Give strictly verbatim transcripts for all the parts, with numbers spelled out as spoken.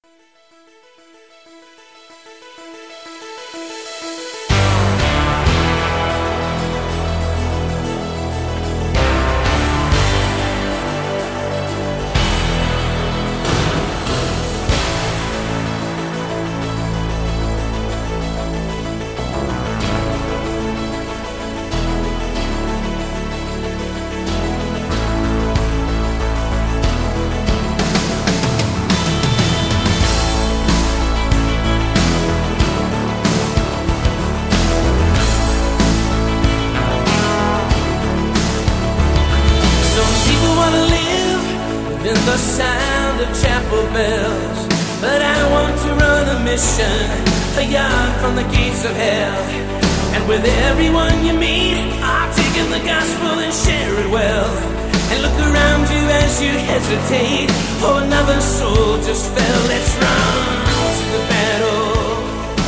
The sound of chapel bells, but I want to run a mission a yard from the gates of hell. And with everyone you meet, I'll take in the gospel and share it well. And look around you as you hesitate. Oh, another soul just fell. Let's run to the battle.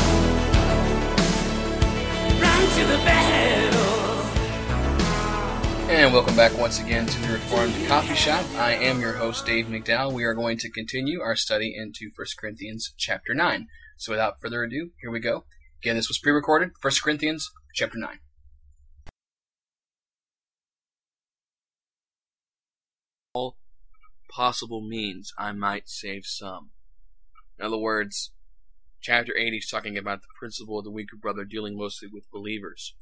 Run to the battle. And welcome back once again to the Reformed Coffee Shop. I am your host, Dave McDowell. We are going to continue our study into First Corinthians chapter nine. So without further ado, here we go. Again, this was pre-recorded, First Corinthians chapter nine. All possible means I might save some. In other words, chapter eight is talking about the principle of the weaker brother dealing mostly with believers.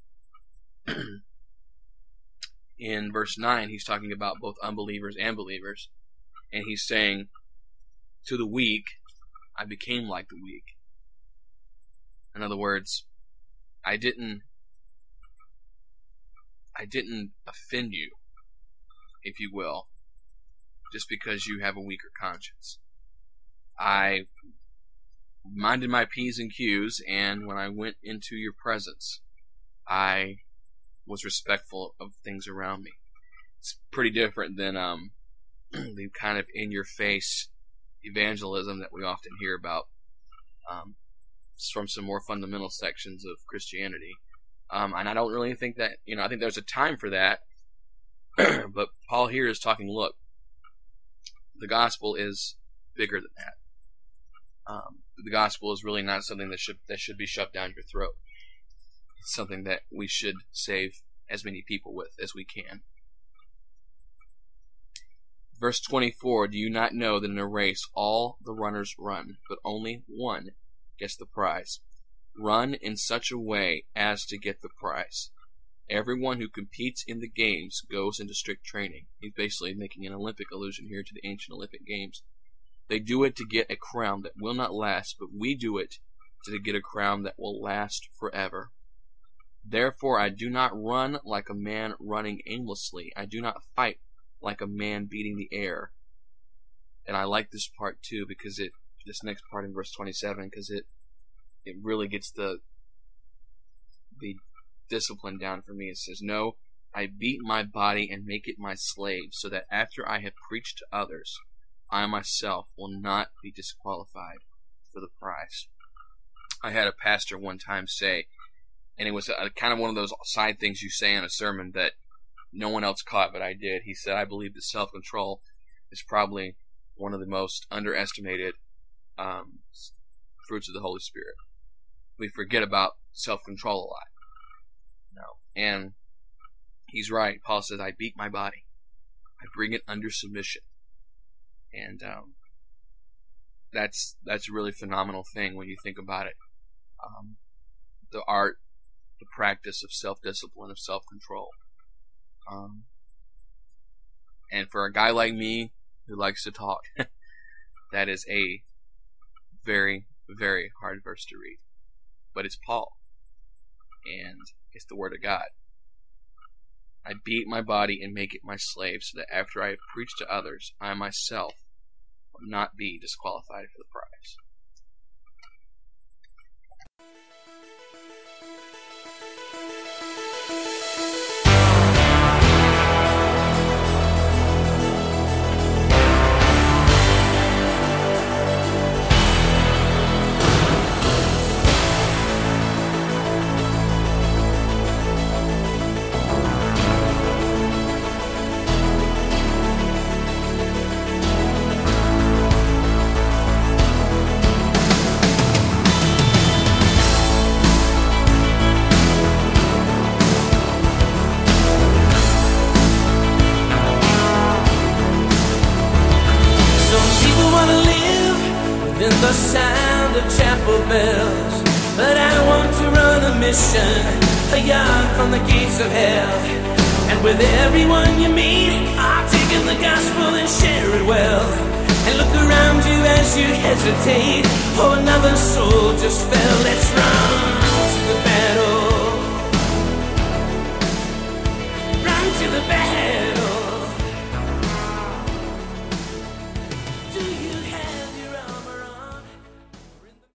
In verse nine, he's talking about both unbelievers and believers. And he's saying, to the weak, I became like the weak. In other words, I didn't, I didn't offend you, if you will, just because you have a weaker conscience. I minded my P's and Q's, and when I went into your presence, I was respectful of things around me. It's pretty different than um, the kind of in-your-face evangelism that we often hear about um, from some more fundamental sections of Christianity. Um, and I don't really think that, you know, I think there's a time for that. But Paul here is talking, look, the gospel is bigger than that. Um, the gospel is really not something that should that should be shoved down your throat. It's something that we should save as many people with as we can. Verse twenty-four, do you not know that in a race all the runners run, but only one gets the prize? Run in such a way as to get the prize. Everyone who competes in the games goes into strict training. He's basically making an Olympic allusion here to the ancient Olympic games. They do it to get a crown that will not last, but we do it to get a crown that will last forever. Therefore I do not run like a man running aimlessly. I do not fight like a man beating the air. And I like this part too, because it, this next part in verse twenty-seven, because it, it really gets the, the discipline down for me. It says, no, I beat my body and make it my slave, so that after I have preached to others, I myself will not be disqualified for the prize. I had a pastor one time say, and it was a, kind of one of those side things you say in a sermon that no one else caught, but I did. He said, I believe that self-control is probably one of the most underestimated um, fruits of the Holy Spirit. We forget about self-control a lot. No. And he's right. Paul says, I beat my body. I bring it under submission. And um, that's that's a really phenomenal thing when you think about it. Um, the art, the practice of self-discipline, of self-control. Um, and for a guy like me who likes to talk, that is a very, very hard verse to read. But it's Paul. And it's the Word of God. I beat my body and make it my slave, so that after I have preached to others, I myself will not be disqualified for the prize. the sound of chapel bells. But I want to run a mission a yard from the gates of hell. And with everyone you meet, I'll take in the gospel and share it well. And look around you as you hesitate. Oh, another soul just fell. Let's run.